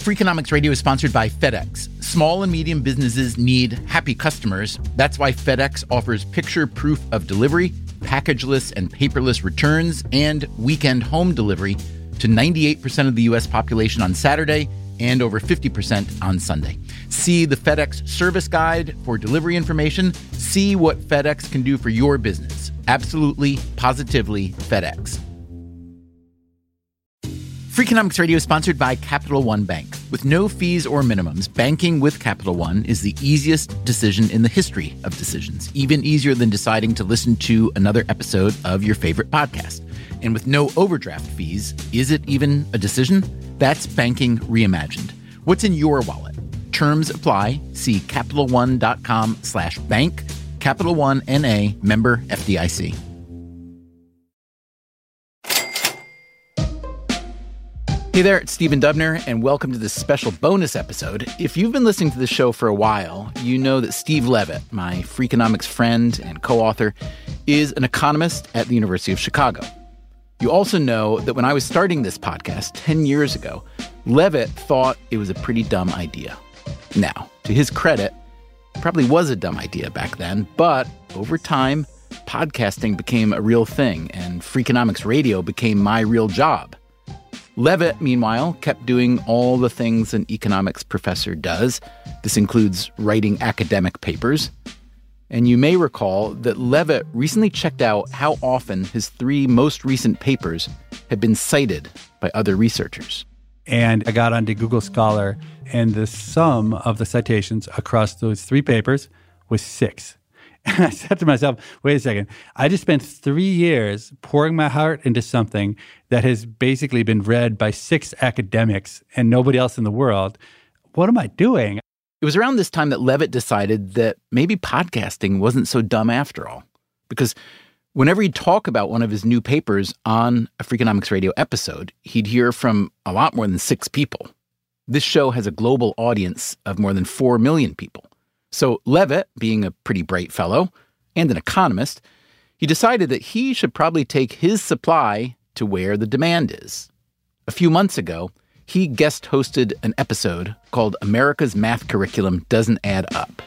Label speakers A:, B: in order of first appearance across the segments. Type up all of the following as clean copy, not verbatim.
A: Freakonomics Radio is sponsored by FedEx. Small and medium businesses need happy customers. That's why FedEx offers picture proof of delivery, packageless and paperless returns, and weekend home delivery to 98% of the U.S. population on Saturday and over 50% on Sunday. See the FedEx service guide for delivery information. See what FedEx can do for your business. Absolutely, positively FedEx. Freakonomics Radio is sponsored by Capital One Bank. With no fees or minimums, banking with Capital One is the easiest decision in the history of decisions, even easier than deciding to listen to another episode of your favorite podcast. And with no overdraft fees, is it even a decision? That's banking reimagined. What's in your wallet? Terms apply. See CapitalOne.com/bank. Capital One N.A. member FDIC. Hey there, it's Stephen Dubner, and welcome to this special bonus episode. If you've been listening to this show for a while, you know that Steve Levitt, my Freakonomics friend and co-author, is an economist at the University of Chicago. You also know that when I was starting this podcast 10 years ago, Levitt thought it was a pretty dumb idea. Now, to his credit, it probably was a dumb idea back then, but over time, podcasting became a real thing, and Freakonomics Radio became my real job. Levitt, meanwhile, kept doing all the things an economics professor does. This includes writing academic papers. And you may recall that Levitt recently checked out how often his 3 most recent papers had been cited by other researchers.
B: And I got onto Google Scholar, and the sum of the citations across those 3 papers was 6. And I said to myself, wait a second, I just spent 3 years pouring my heart into something that has basically been read by 6 academics and nobody else in the world. What am I doing?
A: It was around this time that Levitt decided that maybe podcasting wasn't so dumb after all. Because whenever he'd talk about one of his new papers on a Freakonomics Radio episode, he'd hear from a lot more than 6 people. This show has a global audience of more than 4 million people. So Levitt, being a pretty bright fellow and an economist, he decided that he should probably take his supply to where the demand is. A few months ago, he guest hosted an episode called America's Math Curriculum Doesn't Add Up.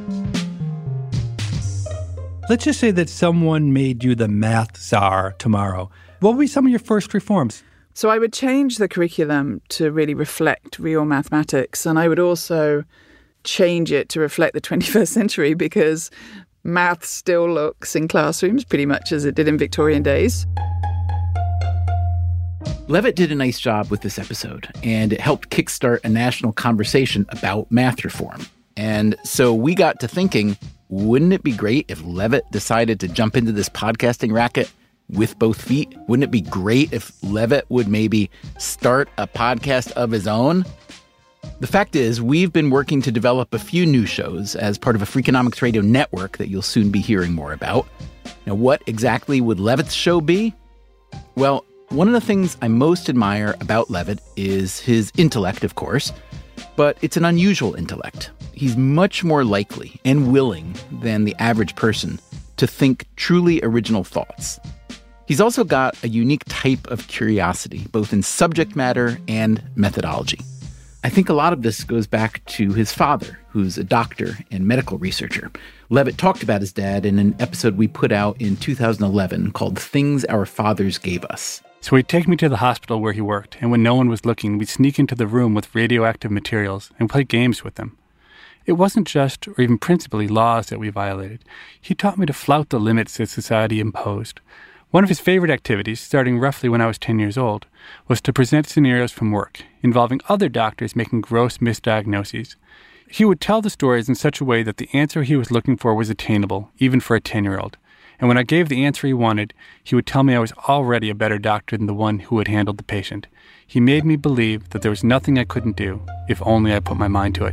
B: Let's just say that someone made you the math czar tomorrow. What would be some of your first reforms?
C: So I would change the curriculum to really reflect real mathematics, and I would also change it to reflect the 21st century because math still looks in classrooms pretty much as it did in Victorian days.
A: Levitt did a nice job with this episode, and it helped kickstart a national conversation about math reform. And so we got to thinking, wouldn't it be great if Levitt decided to jump into this podcasting racket with both feet? Wouldn't it be great if Levitt would maybe start a podcast of his own? The fact is, we've been working to develop a few new shows as part of a Freakonomics Radio network that you'll soon be hearing more about. Now, what exactly would Levitt's show be? Well, one of the things I most admire about Levitt is his intellect, of course, but it's an unusual intellect. He's much more likely and willing than the average person to think truly original thoughts. He's also got a unique type of curiosity, both in subject matter and methodology. I think a lot of this goes back to his father, who's a doctor and medical researcher. Levitt talked about his dad in an episode we put out in 2011 called Things Our Fathers Gave Us.
B: So he'd take me to the hospital where he worked, and when no one was looking, we'd sneak into the room with radioactive materials and play games with them. It wasn't just, or even principally, laws that we violated. He taught me to flout the limits that society imposed. One of his favorite activities, starting roughly when I was 10 years old, was to present scenarios from work involving other doctors making gross misdiagnoses. He would tell the stories in such a way that the answer he was looking for was attainable, even for a 10-year-old. And when I gave the answer he wanted, he would tell me I was already a better doctor than the one who had handled the patient. He made me believe that there was nothing I couldn't do if only I put my mind to it.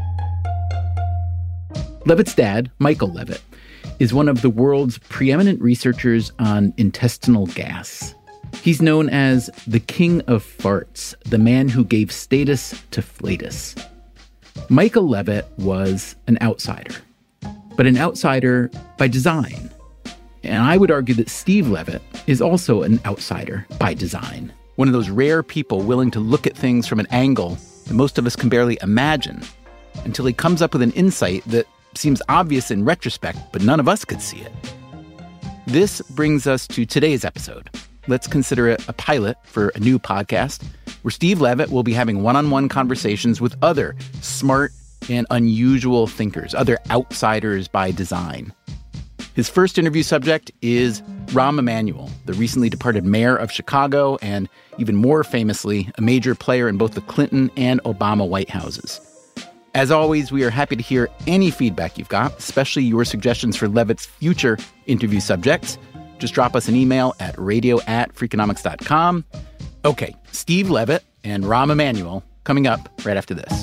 A: Levitt's dad, Michael Levitt, is one of the world's preeminent researchers on intestinal gas. He's known as the king of farts, the man who gave status to flatus. Michael Levitt was an outsider, but an outsider by design. And I would argue that Steve Levitt is also an outsider by design. One of those rare people willing to look at things from an angle that most of us can barely imagine, until he comes up with an insight that seems obvious in retrospect, but none of us could see it. This brings us to today's episode. Let's consider it a pilot for a new podcast where Steve Levitt will be having one-on-one conversations with other smart and unusual thinkers, other outsiders by design. His first interview subject is Rahm Emanuel, the recently departed mayor of Chicago and, even more famously, a major player in both the Clinton and Obama White Houses. As always, we are happy to hear any feedback you've got, especially your suggestions for Levitt's future interview subjects. Just drop us an email at radio@freakonomics.com. Okay, Steve Levitt and Rahm Emanuel coming up right after this.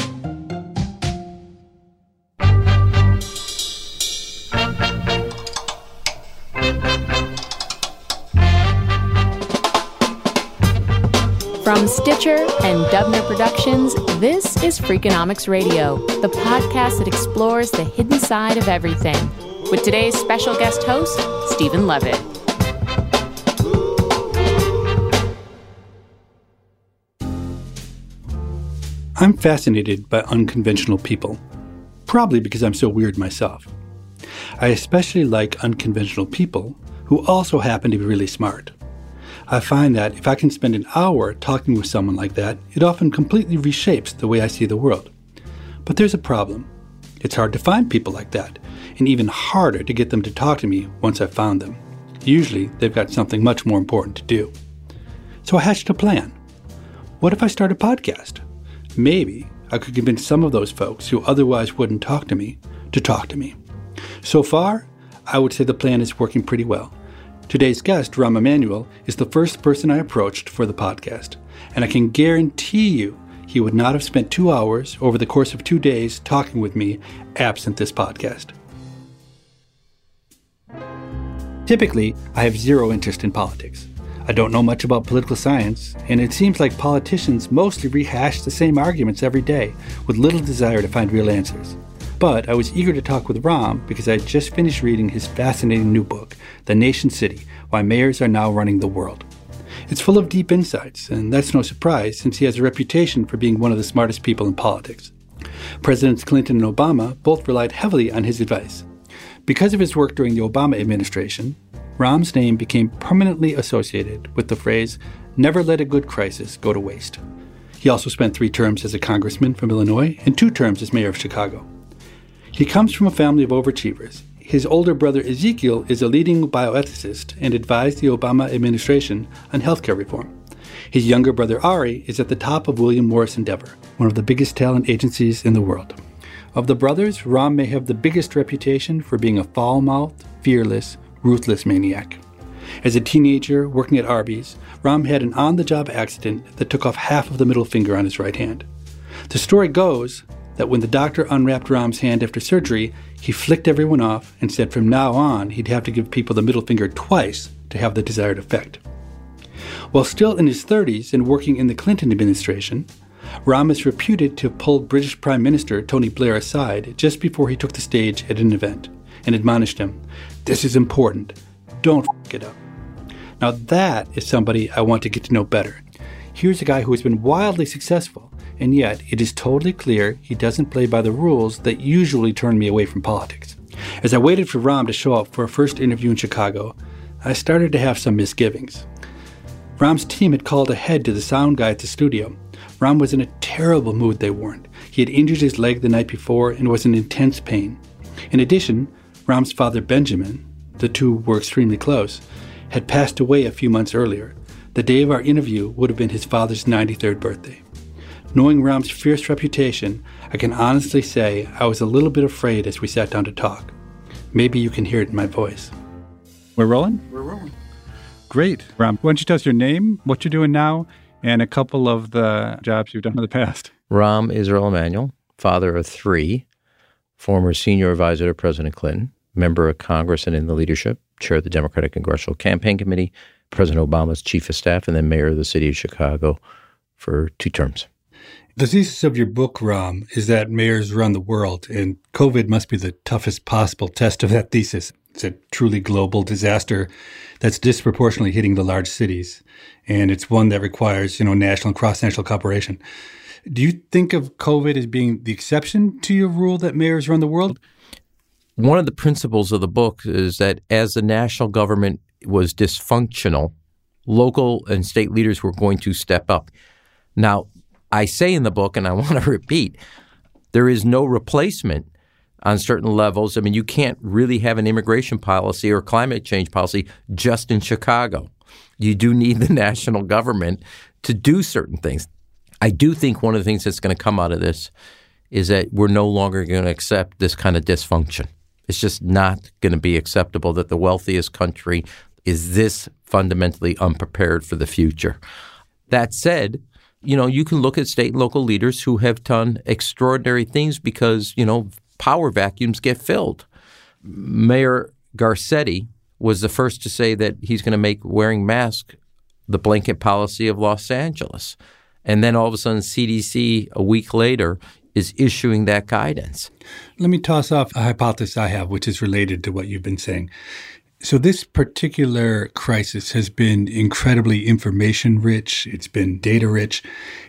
D: From Stitcher and Dubner Productions, this is Freakonomics Radio, the podcast that explores the hidden side of everything. With today's special guest host, Stephen Levitt.
B: I'm fascinated by unconventional people, probably because I'm so weird myself. I especially like unconventional people who also happen to be really smart. I find that if I can spend an hour talking with someone like that, it often completely reshapes the way I see the world. But there's a problem. It's hard to find people like that, and even harder to get them to talk to me once I've found them. Usually, they've got something much more important to do. So I hatched a plan. What if I start a podcast? Maybe I could convince some of those folks who otherwise wouldn't talk to me to talk to me. So far, I would say the plan is working pretty well. Today's guest, Rahm Emanuel, is the first person I approached for the podcast, and I can guarantee you he would not have spent 2 hours over the course of 2 days talking with me absent this podcast. Typically, I have zero interest in politics. I don't know much about political science, and it seems like politicians mostly rehash the same arguments every day with little desire to find real answers. But I was eager to talk with Rahm because I had just finished reading his fascinating new book, The Nation City: Why Mayors Are Now Running the World. It's full of deep insights, and that's no surprise since he has a reputation for being one of the smartest people in politics. Presidents Clinton and Obama both relied heavily on his advice. Because of his work during the Obama administration, Rahm's name became permanently associated with the phrase, "Never let a good crisis go to waste." He also spent 3 terms as a congressman from Illinois and 2 terms as mayor of Chicago. He comes from a family of overachievers. His older brother Ezekiel is a leading bioethicist and advised the Obama administration on healthcare reform. His younger brother Ari is at the top of William Morris Endeavor, one of the biggest talent agencies in the world. Of the brothers, Rahm may have the biggest reputation for being a foul-mouthed, fearless, ruthless maniac. As a teenager working at Arby's, Rahm had an on-the-job accident that took off half of the middle finger on his right hand. The story goes that when the doctor unwrapped Rahm's hand after surgery, he flicked everyone off and said from now on he'd have to give people the middle finger twice to have the desired effect. While still in his 30s and working in the Clinton administration, Rahm is reputed to have pulled British Prime Minister Tony Blair aside just before he took the stage at an event and admonished him, "This is important. Don't f*** it up." Now that is somebody I want to get to know better. Here's a guy who has been wildly successful, and yet it is totally clear he doesn't play by the rules that usually turn me away from politics. As I waited for Rahm to show up for a first interview in Chicago, I started to have some misgivings. Rahm's team had called ahead to the sound guy at the studio. Rahm was in a terrible mood, they warned. He had injured his leg the night before and was in intense pain. In addition, Rahm's father Benjamin, the two were extremely close, had passed away a few months earlier. The day of our interview would have been his father's 93rd birthday. Knowing Rahm's fierce reputation, I can honestly say I was a little bit afraid as we sat down to talk. Maybe you can hear it in my voice.
E: We're rolling?
A: We're rolling.
E: Great. Rahm, why don't you tell us your name, what you're doing now, and a couple of the jobs you've done in the past?
F: Rahm Israel Emanuel, father of 3, former senior advisor to President Clinton, member of Congress and in the leadership, chair of the Democratic Congressional Campaign Committee, President Obama's chief of staff, and then mayor of the city of Chicago for 2 terms.
B: The thesis of your book, Rahm, is that mayors run the world, and COVID must be the toughest possible test of that thesis. It's a truly global disaster that's disproportionately hitting the large cities. And it's one that requires, national and cross-national cooperation. Do you think of COVID as being the exception to your rule that mayors run the world?
F: One of the principles of the book is that as the national government was dysfunctional, local and state leaders were going to step up. Now, I say in the book, and I want to repeat, there is no replacement on certain levels. I mean, you can't really have an immigration policy or climate change policy just in Chicago. You do need the national government to do certain things. I do think one of the things that's going to come out of this is that we're no longer going to accept this kind of dysfunction. It's just not going to be acceptable that the wealthiest country is this fundamentally unprepared for the future. That said, you can look at state and local leaders who have done extraordinary things because, power vacuums get filled. Mayor Garcetti was the first to say that he's going to make wearing masks the blanket policy of Los Angeles. And then all of a sudden, CDC, a week later, is issuing that guidance.
B: Let me toss off a hypothesis I have, which is related to what you've been saying. So this particular crisis has been incredibly information-rich. It's been data-rich.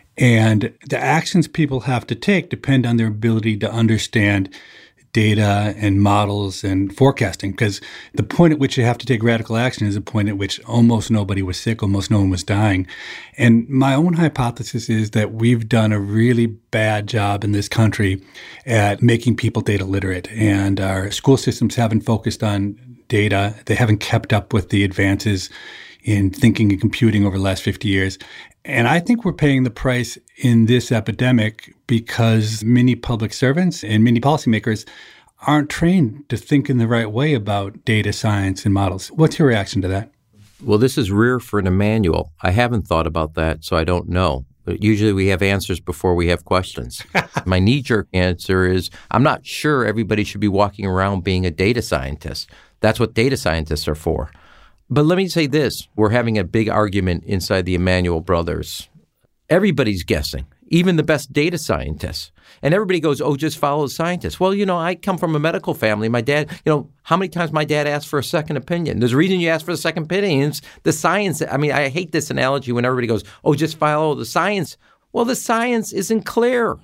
B: And the actions people have to take depend on their ability to understand data and models and forecasting, because the point at which you have to take radical action is the point at which almost nobody was sick, almost no one was dying. And my own hypothesis is that we've done a really bad job in this country at making people data literate, and our school systems haven't focused on data. They haven't kept up with the advances in thinking and computing over the last 50 years. And I think we're paying the price in this epidemic because many public servants and many policymakers aren't trained to think in the right way about data science and models. What's your reaction to that?
F: Well, this is rare for an Emmanuel. I haven't thought about that, so I don't know. Usually we have answers before we have questions. My knee-jerk answer is I'm not sure everybody should be walking around being a data scientist. That's what data scientists are for. But let me say this. We're having a big argument inside the Emmanuel brothers. Everybody's guessing, even the best data scientists. And everybody goes, just follow the scientists. Well, I come from a medical family. My dad, how many times my dad asked for a second opinion? There's a reason you ask for a second opinion. It's the science. I mean, I hate this analogy when everybody goes, just follow the science. Well, the science isn't clear.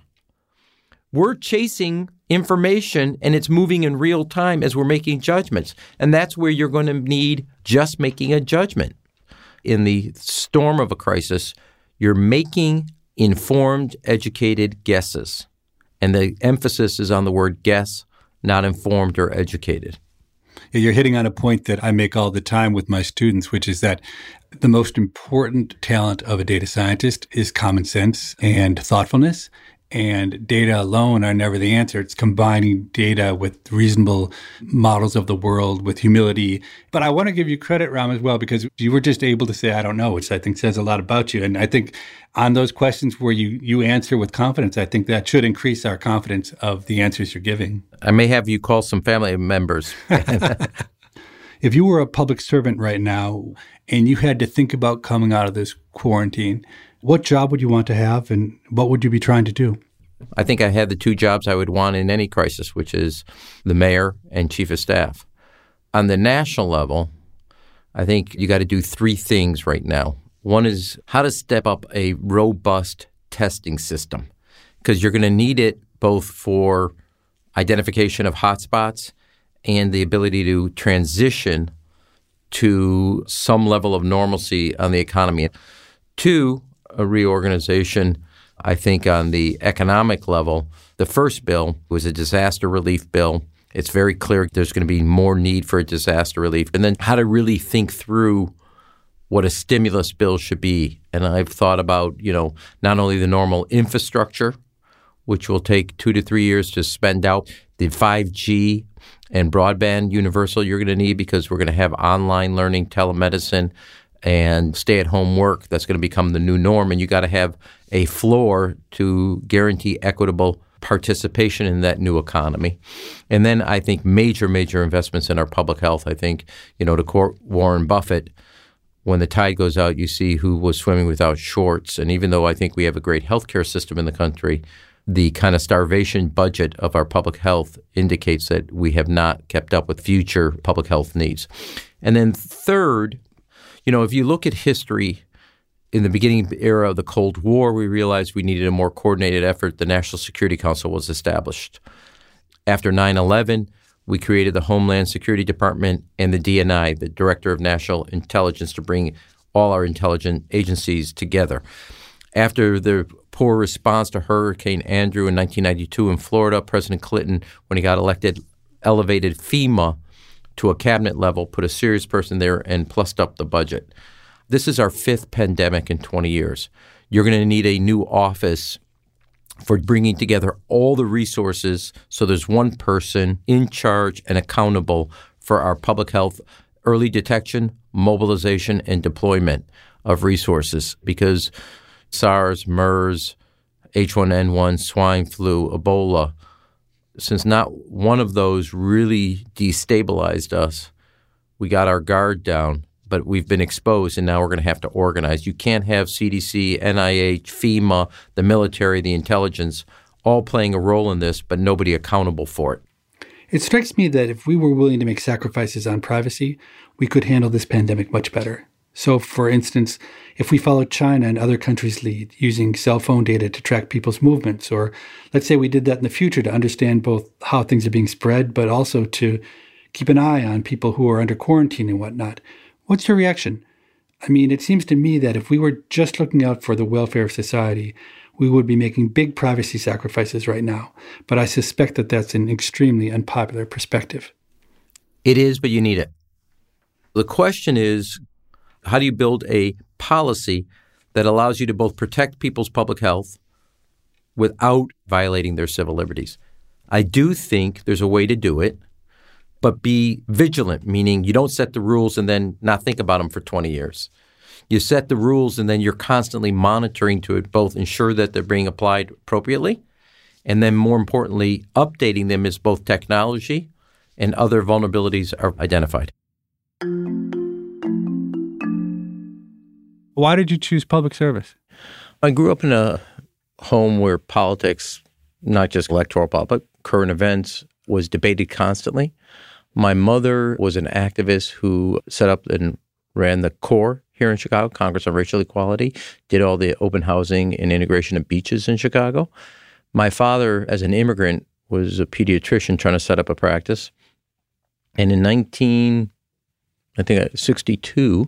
F: We're chasing information, and it's moving in real time as we're making judgments. And that's where you're going to need just making a judgment. In the storm of a crisis, you're making informed, educated guesses. And the emphasis is on the word guess, not informed or educated.
B: You're hitting on a point that I make all the time with my students, which is that the most important talent of a data scientist is common sense and thoughtfulness. And data alone are never the answer. It's combining data with reasonable models of the world, with humility. But I want to give you credit, Ram, as well, because you were just able to say, I don't know, which I think says a lot about you. And I think on those questions where you answer with confidence, I think that should increase our confidence of the answers you're giving.
F: I may have you call some family members.
B: If you were a public servant right now and you had to think about coming out of this quarantine, what job would you want to have, and what would you be trying to do?
F: I think I had the two jobs I would want in any crisis, which is the mayor and chief of staff. On the national level, I think you got to do three things right now. One is how to step up a robust testing system, because you're going to need it both for identification of hotspots and the ability to transition to some level of normalcy on the economy. Two, a reorganization, I think, on the economic level. The first bill was a disaster relief bill. It's very clear there's going to be more need for disaster relief. And then how to really think through what a stimulus bill should be. And I've thought about, not only the normal infrastructure, which will take 2 to 3 years to spend out, the 5G and broadband universal you're going to need because we're going to have online learning, telemedicine, and stay-at-home work. That's going to become the new norm, and you got to have a floor to guarantee equitable participation in that new economy. And then I think major investments in our public health. I think, to quote Warren Buffett, when the tide goes out, you see who was swimming without shorts. And even though I think we have a great healthcare system in the country, The kind of starvation budget of our public health indicates that we have not kept up with future public health needs. And then third, if you look at history, in the beginning era of the Cold War, we realized we needed a more coordinated effort. The National Security Council was established. After 9/11, we created the Homeland Security Department and the DNI, the Director of National Intelligence, to bring all our intelligence agencies together. After the poor response to Hurricane Andrew in 1992 in Florida, President Clinton, when he got elected, elevated FEMA to a cabinet level, put a serious person there, and plussed up the budget. This is our fifth pandemic in 20 years. You're going to need a new office for bringing together all the resources so there's one person in charge and accountable for our public health early detection, mobilization, and deployment of resources, because SARS, MERS, H1N1, swine flu, Ebola, since not one of those really destabilized us, we got our guard down, but we've been exposed, and now we're going to have to organize. You can't have CDC, NIH, FEMA, the military, the intelligence, all playing a role in this, but nobody accountable for it.
B: It strikes me that if we were willing to make sacrifices on privacy, we could handle this pandemic much better. So, for instance, if we followed China and other countries' lead, using cell phone data to track people's movements, or let's say we did that in the future to understand both how things are being spread, but also to keep an eye on people who are under quarantine and whatnot. What's your reaction? I mean, it seems to me that if we were just looking out for the welfare of society, we would be making big privacy sacrifices right now. But I suspect that that's an extremely unpopular perspective.
F: It is, but you need it. The question is, how do you build a policy that allows you to both protect people's public health without violating their civil liberties? I do think there's a way to do it, but be vigilant, meaning you don't set the rules and then not think about them for 20 years. You set the rules and then you're constantly monitoring to both ensure that they're being applied appropriately, and then more importantly, updating them as both technology and other vulnerabilities are identified.
E: Why did you choose public service?
F: I grew up in a home where politics, not just electoral politics, but current events, was debated constantly. My mother was an activist who set up and ran the CORE here in Chicago, Congress on Racial Equality, did all the open housing and integration of beaches in Chicago. My father, as an immigrant, was a pediatrician trying to set up a practice. And in 1962,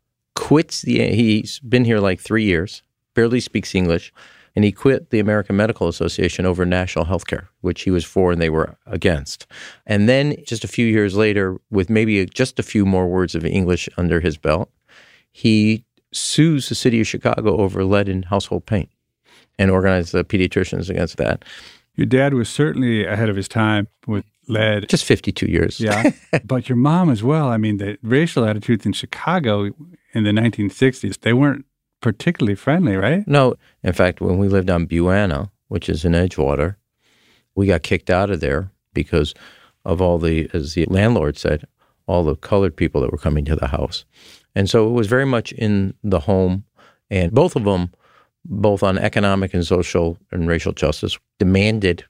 F: he's been here like 3 years, barely speaks English, and he quit the American Medical Association over national health care, which he was for and they were against. And then just a few years later, with maybe just a few more words of English under his belt, he sues the city of Chicago over lead in household paint and organized the pediatricians against that.
E: Your dad was certainly ahead of his time with lead.
F: Just 52 years.
E: Yeah. But your mom as well. I mean, the racial attitudes in Chicago in the 1960s, they weren't particularly friendly, right?
F: No. In fact, when we lived on Buana, which is in Edgewater, we got kicked out of there because of all the, as the landlord said, all the colored people that were coming to the house. And so it was very much in the home, and both of them, both on economic and social and racial justice, demanded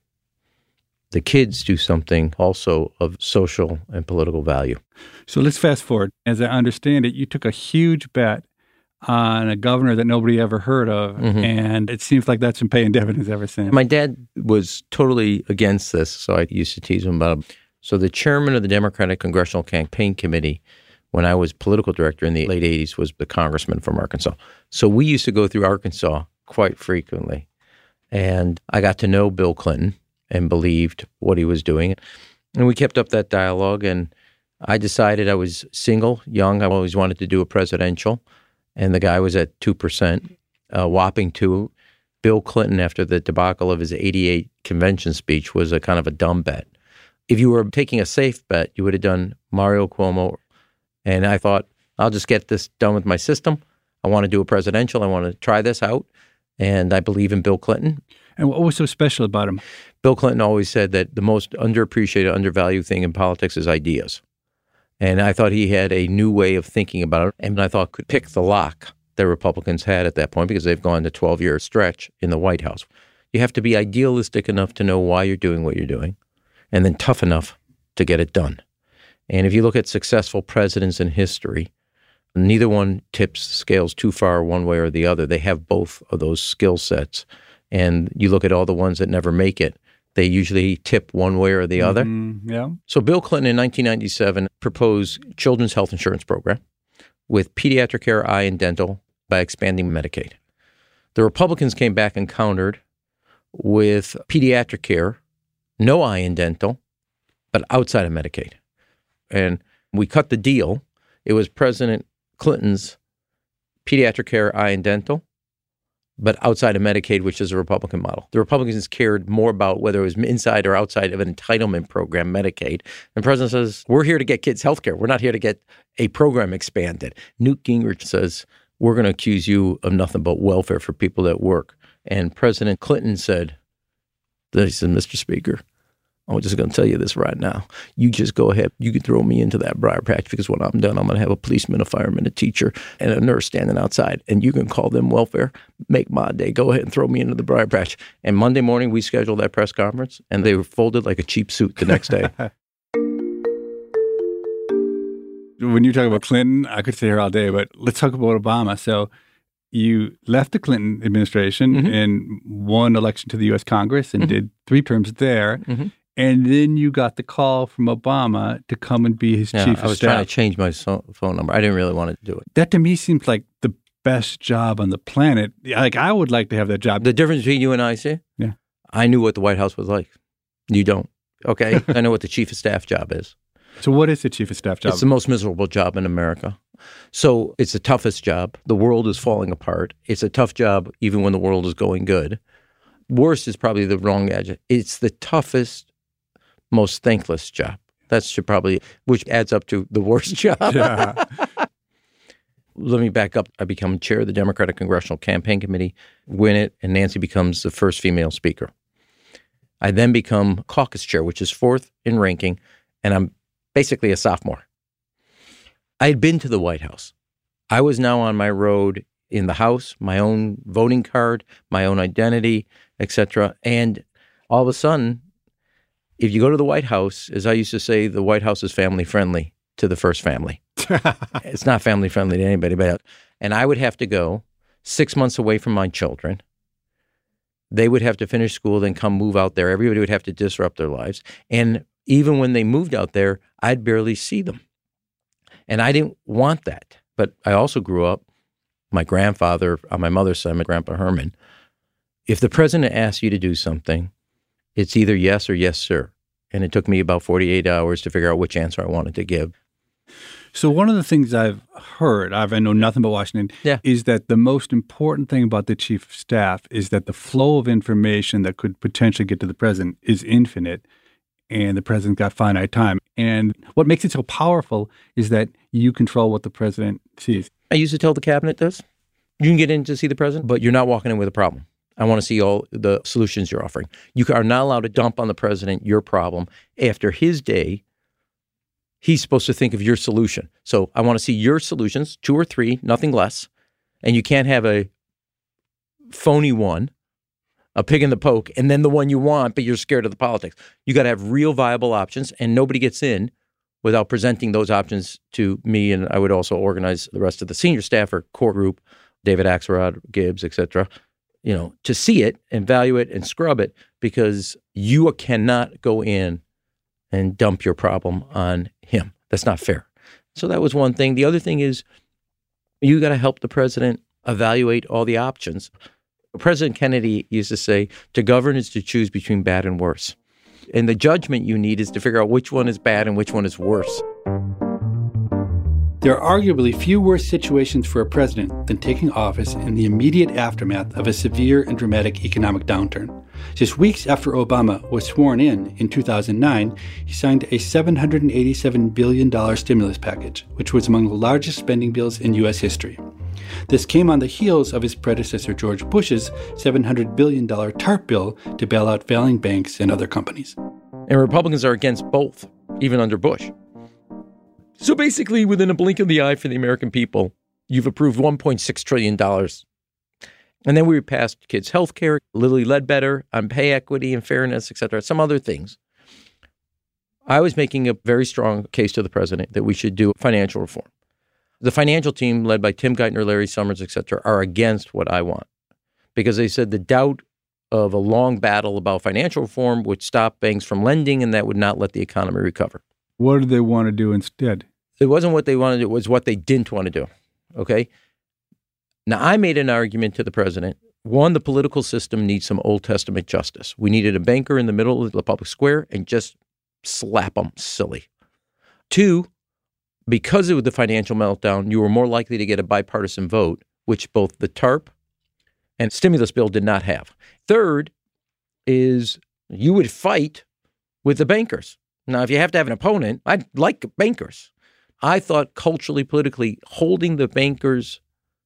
F: the kids do something also of social and political value.
E: So let's fast forward. As I understand it, you took a huge bet on a governor that nobody ever heard of, and it seems like that's been paying dividends ever since.
F: My dad was totally against this, so I used to tease him about it. So the chairman of the Democratic Congressional Campaign Committee, when I was political director in the late 80s, was the congressman from Arkansas. So we used to go through Arkansas quite frequently, and I got to know Bill Clinton and believed what he was doing. And we kept up that dialogue, and I decided I was single, young. I always wanted to do a presidential, and the guy was at 2%, whopping 2. Bill Clinton, after the debacle of his 88 convention speech, was a kind of a dumb bet. If you were taking a safe bet, you would have done Mario Cuomo. And I thought, I'll just get this done with my system. I want to do a presidential. I want to try this out. And I believe in Bill Clinton.
E: And what was so special about him?
F: Bill Clinton always said that the most underappreciated, undervalued thing in politics is ideas. And I thought he had a new way of thinking about it. And I thought could pick the lock that Republicans had at that point, because they've gone to 12-year stretch in the White House. You have to be idealistic enough to know why you're doing what you're doing, and then tough enough to get it done. And if you look at successful presidents in history, neither one tips scales too far one way or the other. They have both of those skill sets. And you look at all the ones that never make it, they usually tip one way or the other.
E: Yeah.
F: So Bill Clinton in 1997 proposed children's health insurance program with pediatric care, eye, and dental by expanding Medicaid. The Republicans came back and countered with pediatric care, no eye and dental, but outside of Medicaid. And we cut the deal. It was President Clinton's pediatric care, eye, and dental, but outside of Medicaid, which is a Republican model. The Republicans cared more about whether it was inside or outside of an entitlement program, Medicaid. And the president says, we're here to get kids health care. We're not here to get a program expanded. Newt Gingrich says, we're going to accuse you of nothing but welfare for people that work. And President Clinton said, Mr. Speaker, I'm just going to tell you this right now. You just go ahead. You can throw me into that briar patch because when I'm done, I'm going to have a policeman, a fireman, a teacher, and a nurse standing outside. And you can call them welfare. Make my day. Go ahead and throw me into the briar patch. And Monday morning, we scheduled that press conference, and they were folded like a cheap suit the next day.
E: When you talk about Clinton, I could stay here all day, but let's talk about Obama. So you left the Clinton administration and won election to the U.S. Congress and did 3 terms there. And then you got the call from Obama to come and be his chief of staff.
F: I was trying to change my phone number. I didn't really want to do it.
E: That to me seems like the best job on the planet. Like, I would like to have that job.
F: The difference between you and I, see?
E: Yeah.
F: I knew what the White House was like. You don't. Okay? I know what the chief of staff job is.
E: So what is the chief of staff job?
F: It's the most miserable job in America. So it's the toughest job. The world is falling apart. It's a tough job even when the world is going good. Worst is probably the wrong adjective. It's the toughest, most thankless job. That should probably, which adds up to the worst job.
E: Yeah.
F: Let me back up. I become chair of the Democratic Congressional Campaign Committee, win it, and Nancy becomes the first female speaker. I then become caucus chair, which is 4th in ranking, and I'm basically a sophomore. I had been to the White House. I was now on my road in the House, my own voting card, my own identity, etc. And all of a sudden, if you go to the White House, as I used to say, the White House is family friendly to the first family. It's not family friendly to anybody. And I would have to go 6 months away from my children. They would have to finish school, then come move out there. Everybody would have to disrupt their lives. And even when they moved out there, I'd barely see them. And I didn't want that. But I also grew up, my grandfather, on my mother's side, my Grandpa Herman, if the president asks you to do something, it's either yes or yes, sir. And it took me about 48 hours to figure out which answer I wanted to give.
E: So one of the things I've heard, I know nothing about Washington, is that the most important thing about the chief of staff is that the flow of information that could potentially get to the president is infinite, and the president got finite time. And what makes it so powerful is that you control what the president sees.
F: I used to tell the cabinet this. You can get in to see the president, but you're not walking in with a problem. I want to see all the solutions you're offering. You are not allowed to dump on the president your problem. After his day, he's supposed to think of your solution. So I want to see your solutions, 2 or 3, nothing less. And you can't have a phony one, a pig in the poke, and then the one you want, but you're scared of the politics. You got to have real viable options, and nobody gets in without presenting those options to me. And I would also organize the rest of the senior staff or core group, David Axelrod, Gibbs, et cetera, to see it, evaluate, and scrub it, because you cannot go in and dump your problem on him. That's not fair. So that was one thing. The other thing is you got to help the president evaluate all the options. President Kennedy used to say, to govern is to choose between bad and worse. And the judgment you need is to figure out which one is bad and which one is worse.
E: There are arguably few worse situations for a president than taking office in the immediate aftermath of a severe and dramatic economic downturn. Just weeks after Obama was sworn in 2009, he signed a $787 billion stimulus package, which was among the largest spending bills in U.S. history. This came on the heels of his predecessor George Bush's $700 billion TARP bill to bail out failing banks and other companies.
F: And Republicans are against both, even under Bush. So basically, within a blink of the eye for the American people, you've approved $1.6 trillion. And then we passed kids' health care, Lilly Ledbetter on pay equity and fairness, et cetera, some other things. I was making a very strong case to the president that we should do financial reform. The financial team, led by Tim Geithner, Larry Summers, et cetera, are against what I want because they said the doubt of a long battle about financial reform would stop banks from lending and that would not let the economy recover.
G: What did they want to do instead?
F: It wasn't what they wanted to do. It was what they didn't want to do. Okay? Now, I made an argument to the president. One, the political system needs some Old Testament justice. We needed a banker in the middle of the public square and just slap them silly. Two, because of the financial meltdown, you were more likely to get a bipartisan vote, which both the TARP and stimulus bill did not have. Third is you would fight with the bankers. Now, if you have to have an opponent, I'd like bankers. I thought culturally, politically, holding the bankers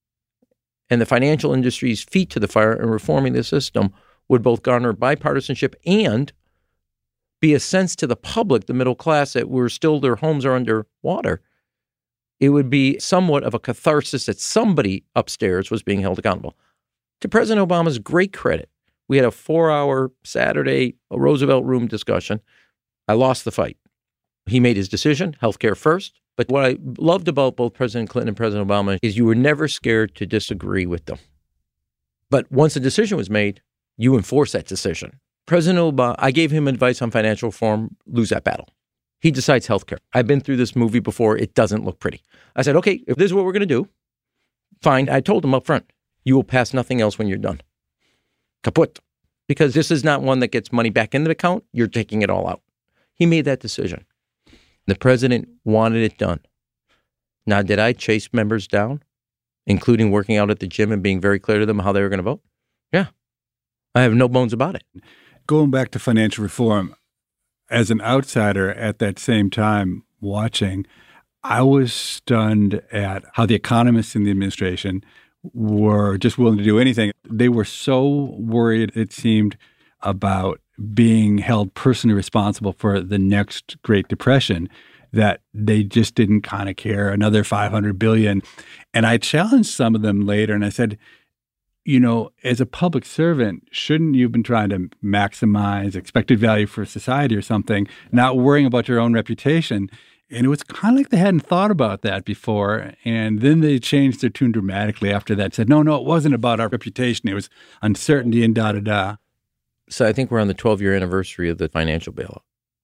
F: and the financial industry's feet to the fire and reforming the system would both garner bipartisanship and be a sense to the public, the middle class, that their homes are under water. It would be somewhat of a catharsis that somebody upstairs was being held accountable. To President Obama's great credit, we had a 4-hour Saturday Roosevelt Room discussion. I lost the fight. He made his decision, healthcare first. But what I loved about both President Clinton and President Obama is you were never scared to disagree with them. But once a decision was made, you enforce that decision. President Obama, I gave him advice on financial reform, lose that battle. He decides healthcare. I've been through this movie before. It doesn't look pretty. I said, okay, if this is what we're going to do, fine. I told him up front, you will pass nothing else when you're done. Kaput. Because this is not one that gets money back in the account. You're taking it all out. He made that decision. The president wanted it done. Now, did I chase members down, including working out at the gym and being very clear to them how they were going to vote? Yeah. I have no bones about it.
G: Going back to financial reform, as an outsider at that same time watching, I was stunned at how the economists in the administration were just willing to do anything. They were so worried, it seemed, about being held personally responsible for the next Great Depression that they just didn't kind of care. Another $500 billion. And I challenged some of them later and I said, you know, as a public servant, shouldn't you have been trying to maximize expected value for society or something, not worrying about your own reputation? And it was kind of like they hadn't thought about that before. And then they changed their tune dramatically after that, said, no, it wasn't about our reputation. It was uncertainty and da-da-da.
F: So I think we're on the 12-year anniversary of the financial bailout.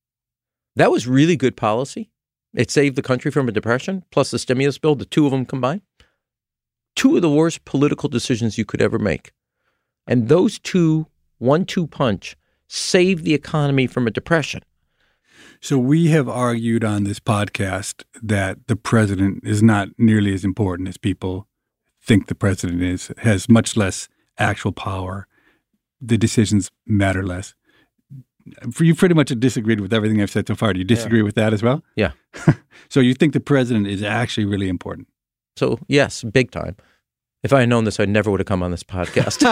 F: That was really good policy. It saved the country from a depression, plus the stimulus bill, the two of them combined. Two of the worst political decisions you could ever make. And those two, 1-2 punch, saved the economy from a depression.
G: So we have argued on this podcast that the president is not nearly as important as people think the president is, has much less actual power. The decisions matter less. You pretty much disagreed with everything I've said so far. Do you disagree with that as well?
F: Yeah.
G: So you think the president is actually really important?
F: So, yes, big time. If I had known this, I never would have come on this podcast.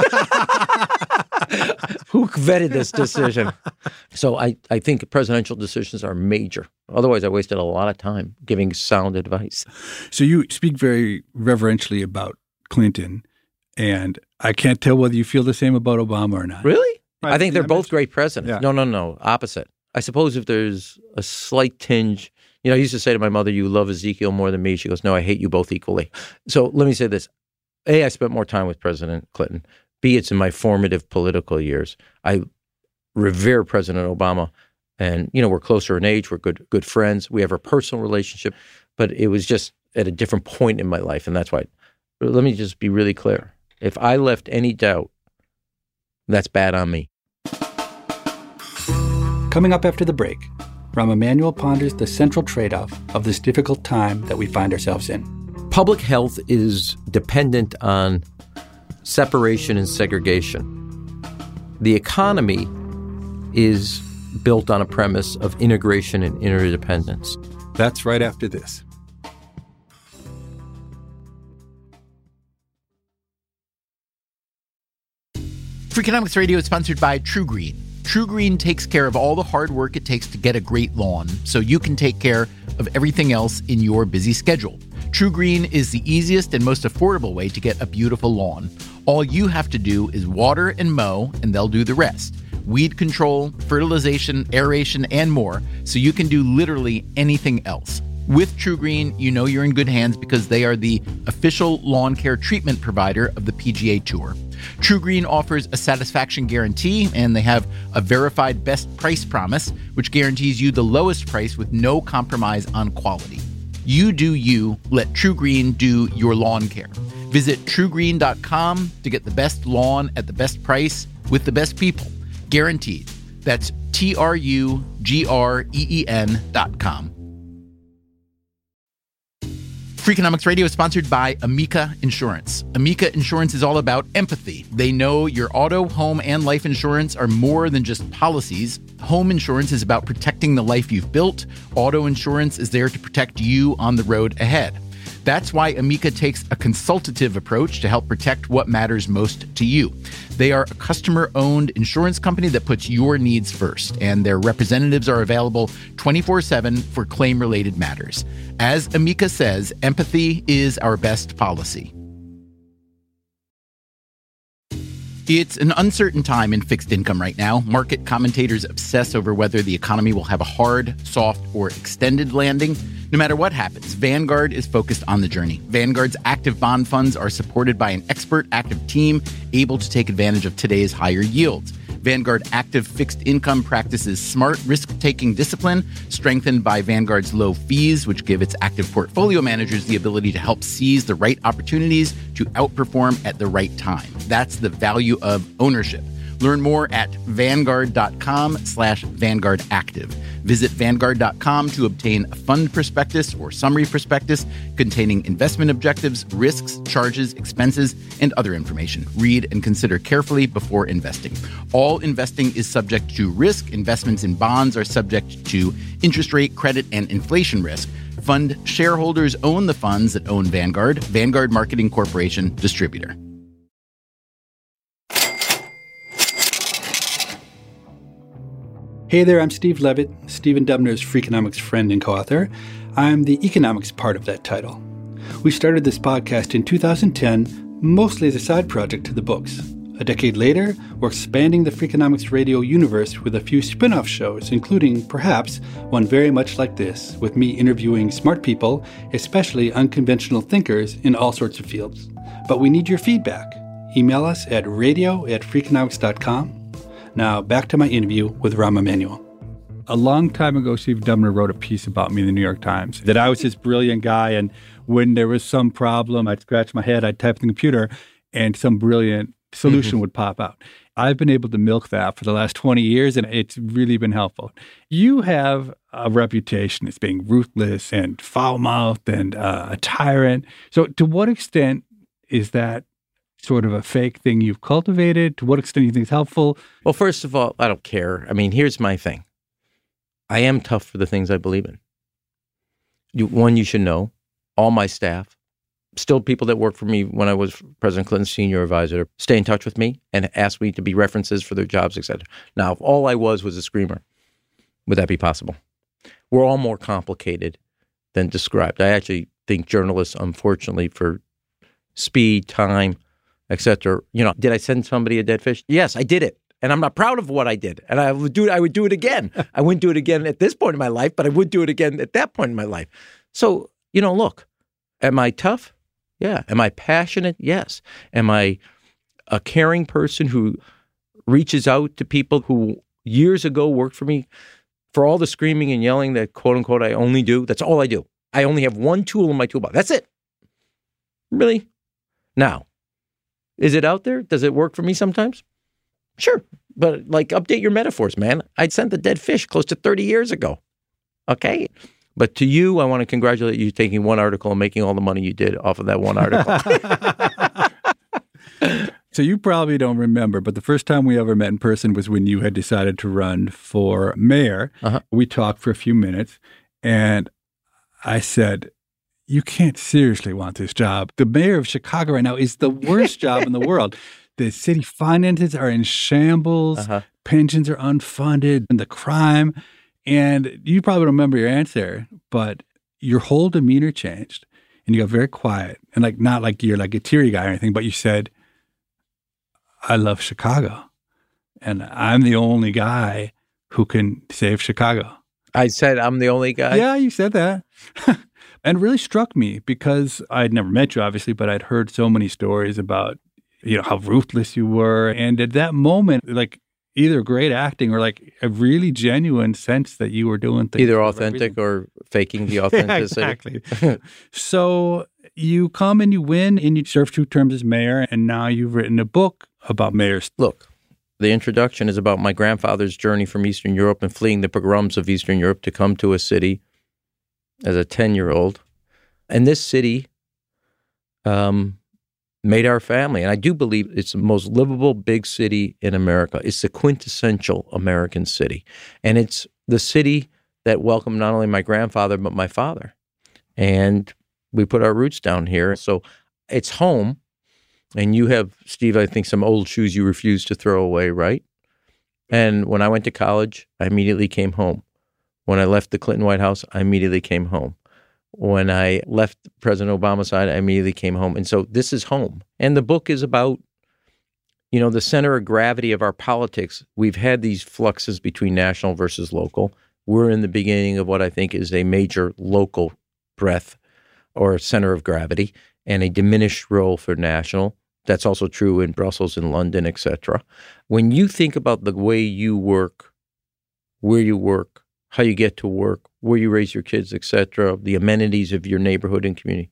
F: Who vetted this decision? So I think presidential decisions are major. Otherwise, I wasted a lot of time giving sound advice.
G: So you speak very reverentially about Clinton, and I can't tell whether you feel the same about Obama or not.
F: Really? I think they're both great presidents.
G: Yeah.
F: No. Opposite. I suppose if there's a slight tinge, I used to say to my mother, you love Ezekiel more than me. She goes, no, I hate you both equally. So let me say this. A, I spent more time with President Clinton. B, it's in my formative political years. I revere President Obama. And, we're closer in age. We're good friends. We have a personal relationship. But it was just at a different point in my life. And that's why. Let me just be really clear. If I left any doubt, that's bad on me.
E: Coming up after the break, Rahm Emanuel ponders the central trade-off of this difficult time that we find ourselves in.
F: Public health is dependent on separation and segregation. The economy is built on a premise of integration and interdependence.
G: That's right after this.
A: Freakonomics Radio is sponsored by TruGreen. TruGreen takes care of all the hard work it takes to get a great lawn, so you can take care of everything else in your busy schedule. TruGreen is the easiest and most affordable way to get a beautiful lawn. All you have to do is water and mow, and they'll do the rest. Weed control, fertilization, aeration, and more, so you can do literally anything else. With TruGreen, you know you're in good hands because they are the official lawn care treatment provider of the PGA Tour. TruGreen offers a satisfaction guarantee, and they have a verified best price promise, which guarantees you the lowest price with no compromise on quality. You do you, let TruGreen do your lawn care. Visit TruGreen.com to get the best lawn at the best price with the best people. Guaranteed. That's TruGreen.com. Freakonomics Radio is sponsored by Amica Insurance. Amica Insurance is all about empathy. They know your auto, home, and life insurance are more than just policies. Home insurance is about protecting the life you've built. Auto insurance is there to protect you on the road ahead. That's why Amica takes a consultative approach to help protect what matters most to you. They are a customer-owned insurance company that puts your needs first, and their representatives are available 24/7 for claim-related matters. As Amica says, empathy is our best policy. It's an uncertain time in fixed income right now. Market commentators obsess over whether the economy will have a hard, soft, or extended landing. No matter what happens, Vanguard is focused on the journey. Vanguard's active bond funds are supported by an expert active team able to take advantage of today's higher yields. Vanguard Active Fixed Income practices smart risk-taking discipline, strengthened by Vanguard's low fees, which give its active portfolio managers the ability to help seize the right opportunities to outperform at the right time. That's the value of ownership. Learn more at Vanguard.com/Vanguard Active. Visit Vanguard.com to obtain a fund prospectus or summary prospectus containing investment objectives, risks, charges, expenses, and other information. Read and consider carefully before investing. All investing is subject to risk. Investments in bonds are subject to interest rate, credit, and inflation risk. Fund shareholders own the funds that own Vanguard. Vanguard Marketing Corporation, distributor.
E: Hey there, I'm Steve Levitt, Stephen Dubner's Freakonomics friend and co-author. I'm the economics part of that title. We started this podcast in 2010, mostly as a side project to the books. A decade later, we're expanding the Freakonomics Radio universe with a few spin-off shows, including, perhaps, one very much like this, with me interviewing smart people, especially unconventional thinkers in all sorts of fields. But we need your feedback. Email us at radio@freakonomics.com. Now, back to my interview with Rahm Emanuel.
G: A long time ago, Steve Dubner wrote a piece about me in the New York Times, that I was this brilliant guy, and when there was some problem, I'd scratch my head, I'd type in the computer, and some brilliant solution would pop out. I've been able to milk that for the last 20 years, and it's really been helpful. You have a reputation as being ruthless and foul-mouthed and a tyrant. So to what extent is that sort of a fake thing you've cultivated? To what extent do you think it's helpful?
F: Well, first of all, I don't care. I mean, here's my thing. I am tough for the things I believe in. You should know, all my staff, still people that worked for me when I was President Clinton's senior advisor, stay in touch with me and ask me to be references for their jobs, etc. Now, if all I was a screamer, would that be possible? We're all more complicated than described. I actually think journalists, unfortunately, for speed, time, etc. Did I send somebody a dead fish? Yes, I did it. And I'm not proud of what I did. And I would do it again. I wouldn't do it again at this point in my life, but I would do it again at that point in my life. So, look, am I tough? Yeah. Am I passionate? Yes. Am I a caring person who reaches out to people who years ago worked for me? For all the screaming and yelling that, quote unquote, I only do, that's all I do. I only have one tool in my toolbox. That's it. Really? Now, is it out there? Does it work for me sometimes? Sure. But update your metaphors, man. I sent the dead fish close to 30 years ago. Okay? But to you, I want to congratulate you taking one article and making all the money you did off of that one article.
G: So you probably don't remember, but the first time we ever met in person was when you had decided to run for mayor. We talked for a few minutes, and I said, you can't seriously want this job. The mayor of Chicago right now is the worst job in the world. The city finances are in shambles. Pensions are unfunded, and the crime. And you probably remember your answer, but your whole demeanor changed, and you got very quiet. And not like you're like a teary guy or anything, but you said, I love Chicago, and I'm the only guy who can save Chicago.
F: I said I'm the only guy?
G: Yeah, you said that. And it really struck me because I'd never met you, obviously, but I'd heard so many stories about, how ruthless you were. And at that moment, like either great acting or like a really genuine sense that you were doing things.
F: Either authentic or faking the authenticity.
G: Yeah, exactly. So you come and you win and you serve 2 terms as mayor, and now you've written a book about mayors.
F: Look, the introduction is about my grandfather's journey from Eastern Europe and fleeing the pogroms of Eastern Europe to come to a city as a 10-year-old. And this city made our family. And I do believe it's the most livable big city in America. It's the quintessential American city. And it's the city that welcomed not only my grandfather, but my father. And we put our roots down here. So it's home. And you have, Steve, I think some old shoes you refuse to throw away, right? And when I went to college, I immediately came home. When I left the Clinton White House, I immediately came home. When I left President Obama's side, I immediately came home. And so this is home. And the book is about, the center of gravity of our politics. We've had these fluxes between national versus local. We're in the beginning of what I think is a major local breath or center of gravity and a diminished role for national. That's also true in Brussels and London, et cetera. When you think about the way you work, where you work, how you get to work, where you raise your kids, et cetera, the amenities of your neighborhood and community,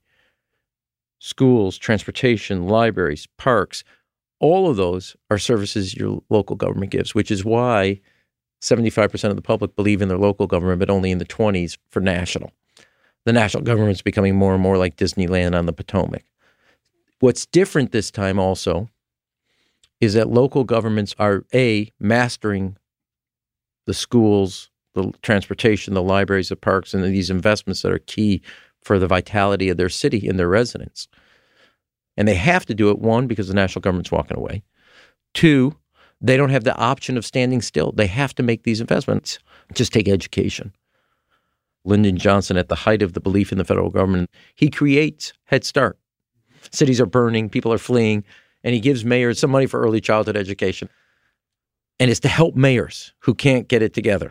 F: schools, transportation, libraries, parks, all of those are services your local government gives, which is why 75% of the public believe in their local government, but only in the 20s for national. The national government's becoming more and more like Disneyland on the Potomac. What's different this time also is that local governments are, mastering the schools, the transportation, the libraries, the parks, and these investments that are key for the vitality of their city and their residents. And they have to do it, 1, because the national government's walking away. 2, they don't have the option of standing still. They have to make these investments. Just take education. Lyndon Johnson, at the height of the belief in the federal government, he creates Head Start. Cities are burning, people are fleeing, and he gives mayors some money for early childhood education. And it's to help mayors who can't get it together.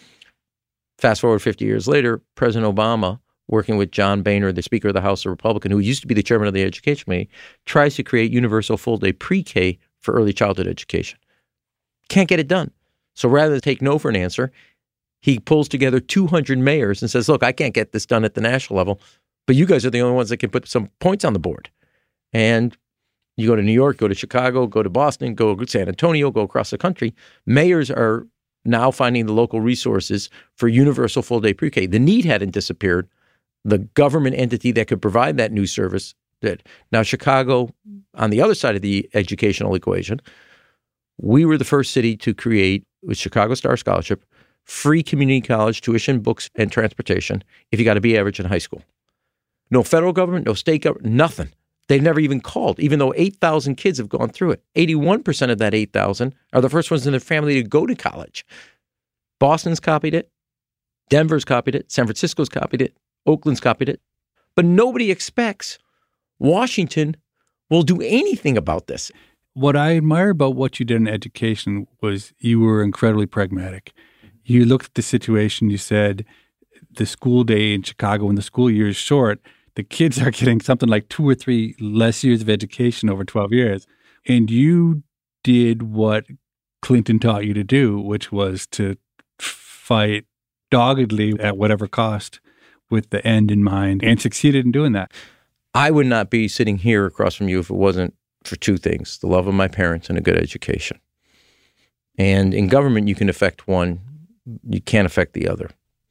F: Fast forward 50 years later, President Obama, working with John Boehner, the Speaker of the House, a Republican, who used to be the chairman of the Education Committee, tries to create universal full-day pre-K for early childhood education. Can't get it done. So rather than take no for an answer, he pulls together 200 mayors and says, look, I can't get this done at the national level, but you guys are the only ones that can put some points on the board. And you go to New York, go to Chicago, go to Boston, go to San Antonio, go across the country. Mayors are now finding the local resources for universal full-day pre-K. The need hadn't disappeared. The government entity that could provide that new service did. Now, Chicago, on the other side of the educational equation, we were the first city to create, with Chicago Star Scholarship, free community college tuition, books, and transportation if you got to be average in high school. No federal government, no state government, nothing. They've never even called, even though 8,000 kids have gone through it. 81% of that 8,000 are the first ones in their family to go to college. Boston's copied it. Denver's copied it. San Francisco's copied it. Oakland's copied it. But nobody expects Washington will do anything about this.
G: What I admire about what you did in education was you were incredibly pragmatic. You looked at the situation, you said the school day in Chicago, when the school year is short, the kids are getting something like 2 or 3 less years of education over 12 years. And you did what Clinton taught you to do, which was to fight doggedly at whatever cost with the end in mind, and succeeded in doing that.
F: I would not be sitting here across from you if it wasn't for 2 things, the love of my parents and a good education. And in government, you can affect one, you can't affect the other.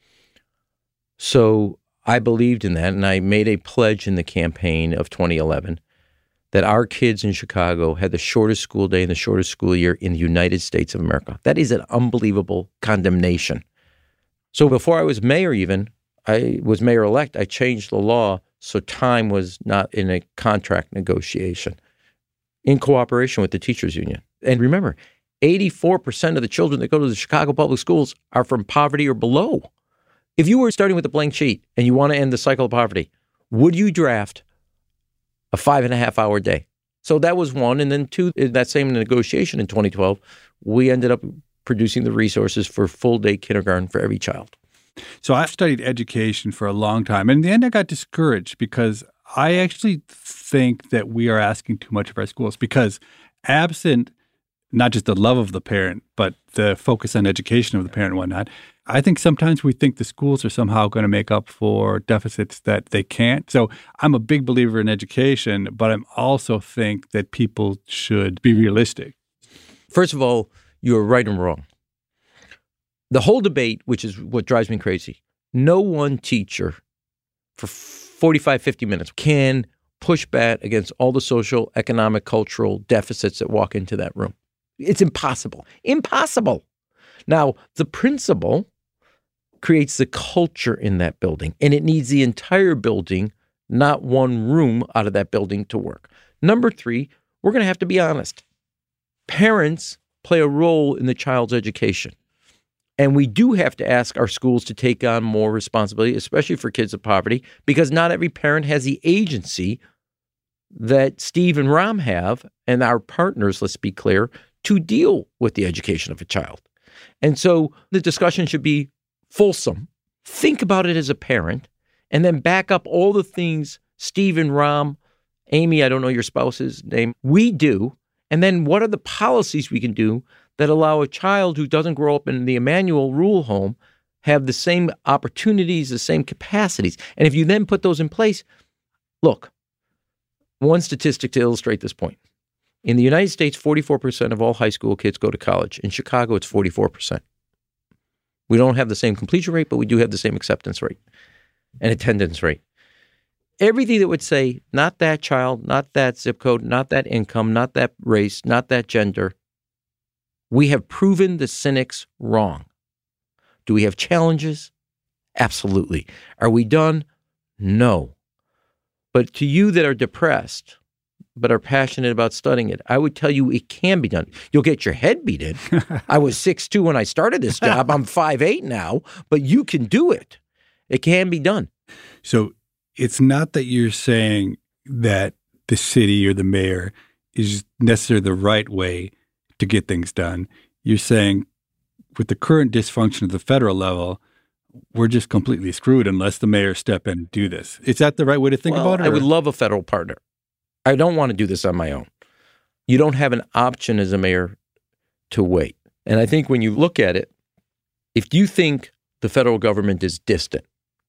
F: So I believed in that, and I made a pledge in the campaign of 2011 that our kids in Chicago had the shortest school day and the shortest school year in the United States of America. That is an unbelievable condemnation. So before I was mayor even, I was mayor-elect, I changed the law so time was not in a contract negotiation, in cooperation with the teachers union. And remember, 84% of the children that go to the Chicago public schools are from poverty or below. If you were starting with a blank sheet and you want to end the cycle of poverty, would you draft a 5.5-hour day? So that was one. And then two, in that same negotiation in 2012, we ended up producing the resources for full-day kindergarten for every child.
G: So I've studied education for a long time. And in the end, I got discouraged because I actually think that we are asking too much of our schools because absent not just the love of the parent, but the focus on education of the parent and whatnot, I think sometimes we think the schools are somehow going to make up for deficits that they can't. So I'm a big believer in education, but I also think that people should be realistic.
F: First of all, you're right and wrong. The whole debate, which is what drives me crazy, no one teacher for 45, 50 minutes can push back against all the social, economic, cultural deficits that walk into that room. It's impossible. Impossible. Now, the principal creates the culture in that building, and it needs the entire building, not one room out of that building to work. Number three, we're going to have to be honest. Parents play a role in the child's education. And we do have to ask our schools to take on more responsibility, especially for kids of poverty, because not every parent has the agency that Steve and Ram have, and our partners, let's be clear, to deal with the education of a child. And so the discussion should be fulsome. Think about it as a parent, and then back up all the things Steve and Ram, Amy, I don't know your spouse's name, we do, and then what are the policies we can do that allow a child who doesn't grow up in the Emmanuel Rule home have the same opportunities, the same capacities. And if you then put those in place, look, one statistic to illustrate this point. In the United States, 44% of all high school kids go to college. In Chicago, it's 44%. We don't have the same completion rate, but we do have the same acceptance rate and attendance rate. Everything that would say, not that child, not that zip code, not that income, not that race, not that gender, we have proven the cynics wrong. Do we have challenges? Absolutely. Are we done? No. But to you that are depressed, but are passionate about studying it, I would tell you it can be done. You'll get your head beat in. I was 6'2" when I started this job. I'm 5'8" now, but you can do it. It can be done.
G: So it's not that you're saying that the city or the mayor is necessarily the right way to get things done. You're saying with the current dysfunction of the federal level, we're just completely screwed unless the mayor step in and do this. Is that the right way to think about it?
F: I would love a federal partner. I don't want to do this on my own. You don't have an option as a mayor to wait. And I think when you look at it, if you think the federal government is distant,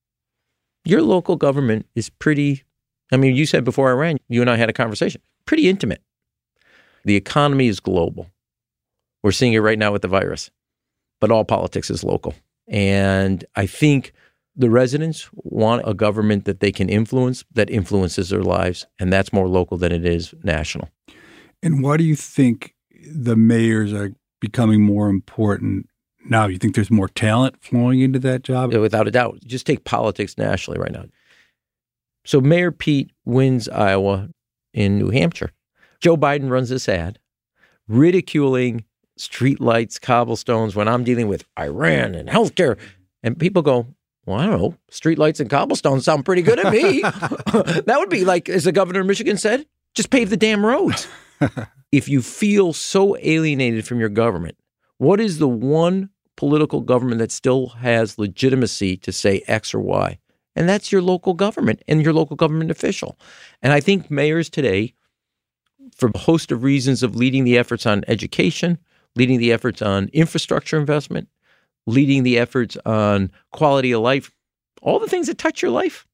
F: your local government is pretty, you said before I ran, you and I had a conversation, pretty intimate. The economy is global. We're seeing it right now with the virus, but all politics is local. And I think the residents want a government that they can influence, that influences their lives, and that's more local than it is national.
G: And why do you think the mayors are becoming more important now? You think there's more talent flowing into that job?
F: Without a doubt. Just take politics nationally right now. So Mayor Pete wins Iowa in New Hampshire. Joe Biden runs this ad ridiculing streetlights, cobblestones, when I'm dealing with Iran and healthcare. And people go, well, I don't know, streetlights and cobblestones sound pretty good to me. That would be like, as the governor of Michigan said, just pave the damn roads. If you feel so alienated from your government, what is the one political government that still has legitimacy to say X or Y? And that's your local government and your local government official. And I think mayors today, for a host of reasons of leading the efforts on education, leading the efforts on infrastructure investment, leading the efforts on quality of life, all the things that touch your life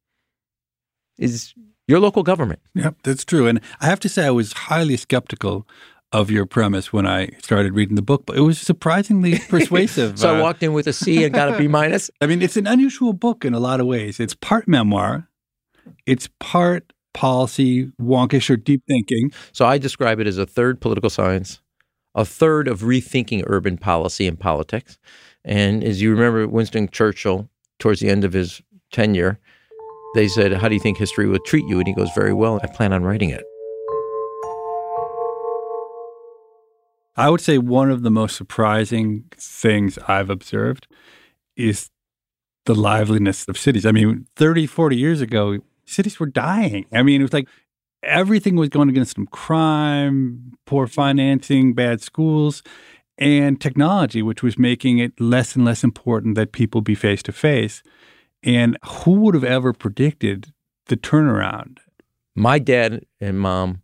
F: is your local government.
G: Yep, that's true. And I have to say I was highly skeptical of your premise when I started reading the book, but it was surprisingly persuasive.
F: So I walked in with a C and got a B minus.
G: It's an unusual book in a lot of ways. It's part memoir. It's part policy, wonkish or deep thinking.
F: So I describe it as a third political science, a third of rethinking urban policy and politics. And as you remember, Winston Churchill, towards the end of his tenure, they said, how do you think history would treat you? And he goes, very well. I plan on writing it.
G: I would say one of the most surprising things I've observed is the liveliness of cities. 30, 40 years ago, cities were dying. It was like everything was going against them: crime, poor financing, bad schools, and technology, which was making it less and less important that people be face to face. And who would have ever predicted the turnaround?
F: My dad and mom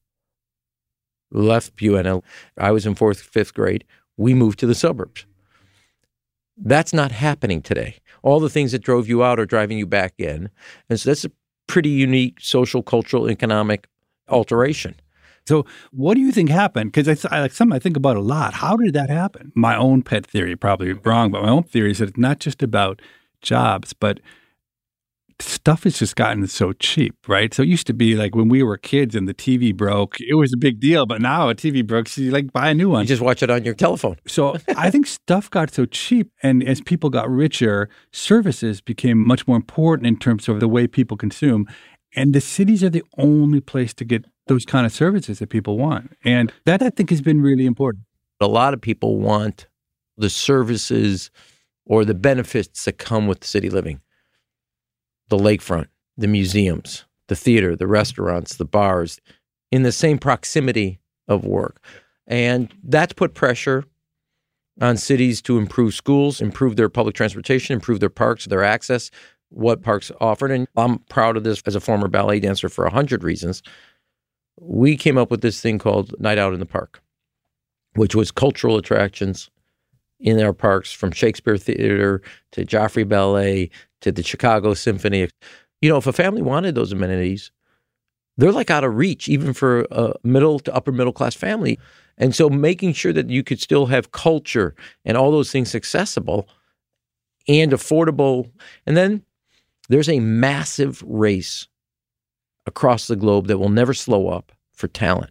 F: left Buena. I was in 4th, 5th grade. We moved to the suburbs. That's not happening today. All the things that drove you out are driving you back in. And so that's a pretty unique social, cultural, economic alteration.
G: So what do you think happened? Because something I think about a lot. How did that happen? My own pet theory, probably wrong, but my own theory is that it's not just about jobs, but stuff has just gotten so cheap, right? So it used to be like when we were kids and the TV broke, it was a big deal. But now a TV broke, so you like buy a new one.
F: You just watch it on your telephone.
G: So I think stuff got so cheap. And as people got richer, services became much more important in terms of the way people consume. And the cities are the only place to get those kind of services that people want. And that, I think, has been really important.
F: A lot of people want the services or the benefits that come with city living. The lakefront, the museums, the theater, the restaurants, the bars, in the same proximity of work. And that's put pressure on cities to improve schools, improve their public transportation, improve their parks, their access, what parks offered. And I'm proud of this as a former ballet dancer for 100 reasons. We came up with this thing called Night Out in the Park, which was cultural attractions in our parks, from Shakespeare Theater to Joffrey Ballet to the Chicago Symphony. You know, if a family wanted those amenities, they're like out of reach, even for a middle to upper middle class family. And so making sure that you could still have culture and all those things accessible and affordable. And then there's a massive race across the globe that will never slow up for talent.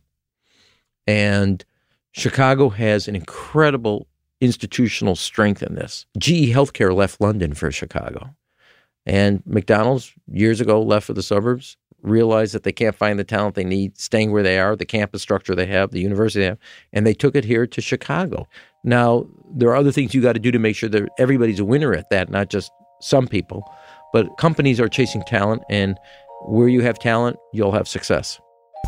F: And Chicago has an incredible institutional strength in this. GE Healthcare left London for Chicago. And McDonald's, years ago, left for the suburbs, realized that they can't find the talent they need, staying where they are, the campus structure they have, the university they have, and they took it here to Chicago. Now, there are other things you got to do to make sure that everybody's a winner at that, not just some people. But companies are chasing talent, and where you have talent, you'll have success.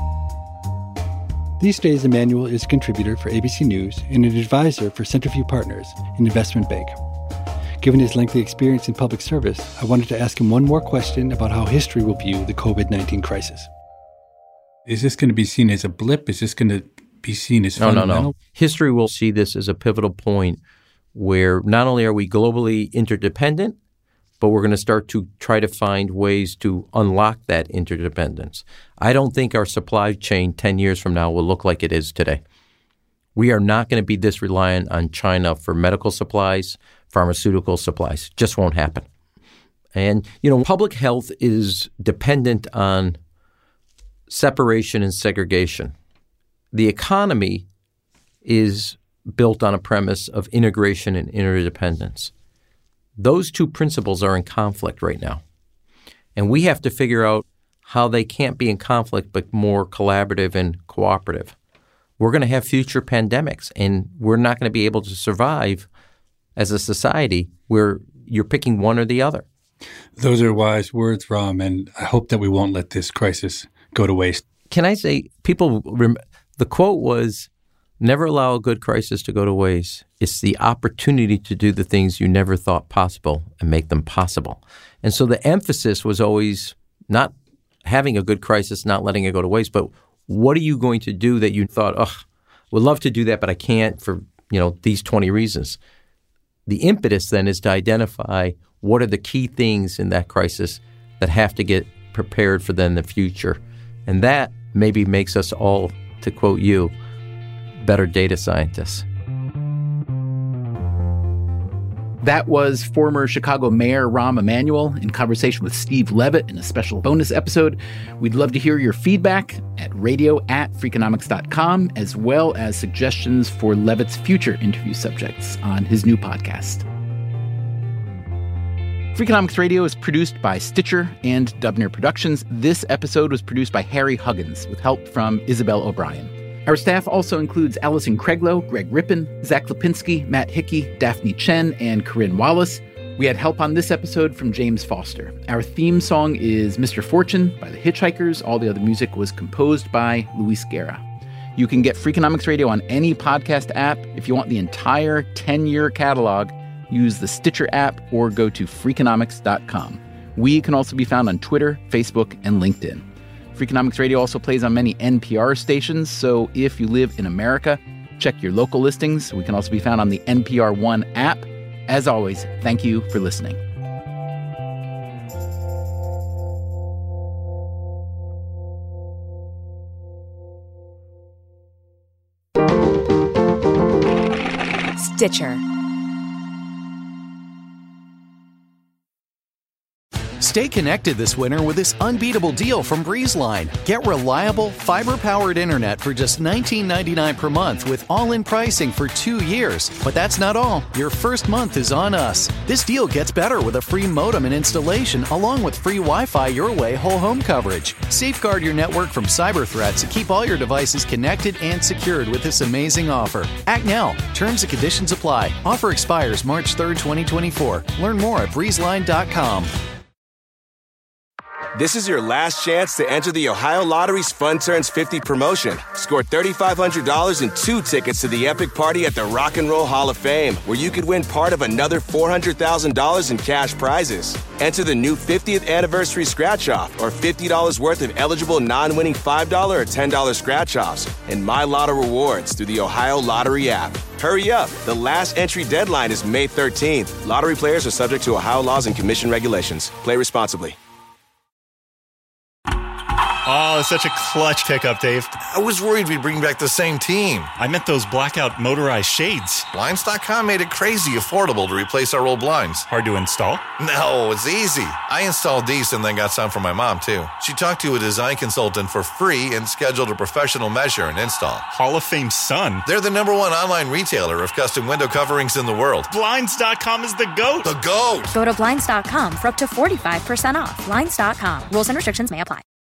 E: These days, Emmanuel is a contributor for ABC News and an advisor for Centerview Partners, an investment bank. Given his lengthy experience in public service, I wanted to ask him one more question about how history will view the COVID-19 crisis.
G: Is this going to be seen as a blip? Is this going to be seen as fundamental?
F: No. History will see this as a pivotal point where not only are we globally interdependent, but we're going to start to try to find ways to unlock that interdependence. I don't think our supply chain 10 years from now will look like it is today. We are not going to be this reliant on China for medical supplies, pharmaceutical supplies. Just won't happen. And, you know, public health is dependent on separation and segregation. The economy is built on a premise of integration and interdependence. Those two principles are in conflict right now. And we have to figure out how they can't be in conflict, but more collaborative and cooperative. We're going to have future pandemics, and we're not going to be able to survive as a society where you're picking one or the other.
G: Those are wise words, Ram, and I hope that we won't let this crisis go to waste.
F: Can I say, the quote was, never allow a good crisis to go to waste. It's the opportunity to do the things you never thought possible and make them possible. And so the emphasis was always not having a good crisis, not letting it go to waste, but what are you going to do that you thought, would love to do that, but I can't for, these 20 reasons. The impetus then is to identify what are the key things in that crisis that have to get prepared for then the future. And that maybe makes us all, to quote you, better data scientists.
A: That was former Chicago Mayor Rahm Emanuel in conversation with Steve Levitt in a special bonus episode. We'd love to hear your feedback at radio@freakonomics.com, as well as suggestions for Levitt's future interview subjects on his new podcast. Freakonomics Radio is produced by Stitcher and Dubner Productions. This episode was produced by Harry Huggins with help from Isabel O'Brien. Our staff also includes Allison Craiglow, Greg Rippin, Zach Lipinski, Matt Hickey, Daphne Chen, and Corinne Wallace. We had help on this episode from James Foster. Our theme song is Mr. Fortune by the Hitchhikers. All the other music was composed by Luis Guerra. You can get Freakonomics Radio on any podcast app. If you want the entire 10-year catalog, use the Stitcher app or go to Freakonomics.com. We can also be found on Twitter, Facebook, and LinkedIn. Freakonomics Radio also plays on many NPR stations, so if you live in America, check your local listings. We can also be found on the NPR One app. As always, thank you for listening.
H: Stitcher.
I: Stay connected this winter with this unbeatable deal from BreezeLine. Get reliable, fiber-powered internet for just $19.99 per month with all-in pricing for 2 years. But that's not all. Your first month is on us. This deal gets better with a free modem and installation, along with free Wi-Fi your way whole home coverage. Safeguard your network from cyber threats and keep all your devices connected and secured with this amazing offer. Act now. Terms and conditions apply. Offer expires March 3rd, 2024. Learn more at breezeline.com.
J: This is your last chance to enter the Ohio Lottery's Fun Turns 50 promotion. Score $3,500 and 2 tickets to the epic party at the Rock and Roll Hall of Fame, where you could win part of another $400,000 in cash prizes. Enter the new 50th anniversary scratch-off or $50 worth of eligible non-winning $5 or $10 scratch-offs and My Lotto rewards through the Ohio Lottery app. Hurry up. The last entry deadline is May 13th. Lottery players are subject to Ohio laws and commission regulations. Play responsibly.
K: Oh, such a clutch pickup, Dave.
L: I was worried we'd bring back the same team.
K: I meant those blackout motorized shades.
L: Blinds.com made it crazy affordable to replace our old blinds.
K: Hard to install?
L: No, it's easy. I installed these and then got some for my mom, too. She talked to a design consultant for free and scheduled a professional measure and install.
K: Hall of Fame son.
L: They're the #1 online retailer of custom window coverings in the world.
K: Blinds.com is the GOAT.
L: The GOAT!
H: Go to Blinds.com for up to 45% off. Blinds.com. Rules and restrictions may apply.